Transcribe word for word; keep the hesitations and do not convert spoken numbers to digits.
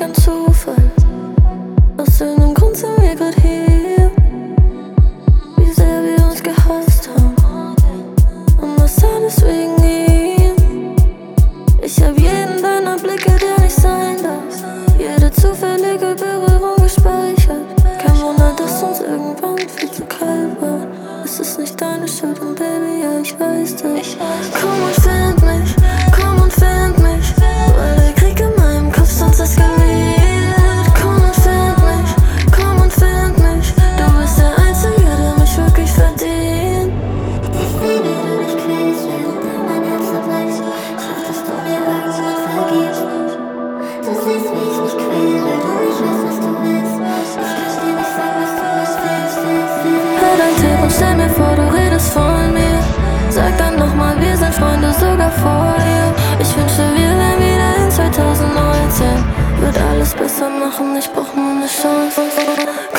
nicht ein Zufall. Aus irgendeinem Grund sind wir grad hier. Wie sehr wir uns gehasst haben. Und das alles wegen ihm. Ich hab jeden deiner Blicke, der nicht sein darf. Jede zufällige Berührung gespeichert. Kein Wunder, dass uns irgendwann viel zu kalt war. Es ist nicht deine Schuld und Baby, ja ich weiß das. Komm und find mich, komm und find mich, weil der Krieg in meinem Kopf sonst eskaliert. Komm und find mich, komm und find mich, du bist der Einzige, der mich wirklich verdient. Ich liebe, wie du mich quälst, während mein Herz zerbricht. Ich hoffe, dass du mir irgendwann vergibst. Du siehst, wie ich mich quäle, weil du nicht weißt, was du willst. Ich kann dir nicht sagen, was du willst, willst, willst, willst. Hör dein Tipp und stell mir vor, du redest von mir. Sag dann nochmal, wir sind Freunde sogar vor dir. Ich wünsche, wir wären wieder in zwanzig neunzehn. Wird alles besser machen, ich brauch nur ne Chance.